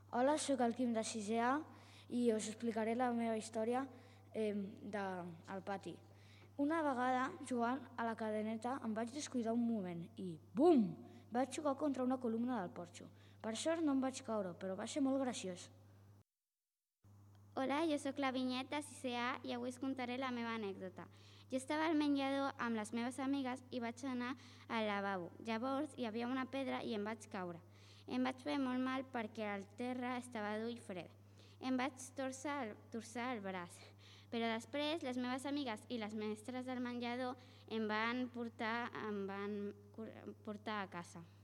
Hola, sóc el Quim de 6è i us explicaré la meva història al pati. Una vegada, jugant a la cadeneta, em vaig descuidar un moment i bum! Vaig xocar contra una columna del porxo. Per sort no em vaig caure, però va ser molt graciós. Hola, jo sóc la Vinyet de 6è i avui us contaré la meva anècdota. Jo estava al menjador amb les meves amigues i vaig anar al lavabo. Llavors hi havia una pedra i em vaig caure. Em vaig fer molt mal perquè el terra estava dur i fred. Em vaig torçar el braç, però després les meves amigues i les mestres del menjador em van portar a casa.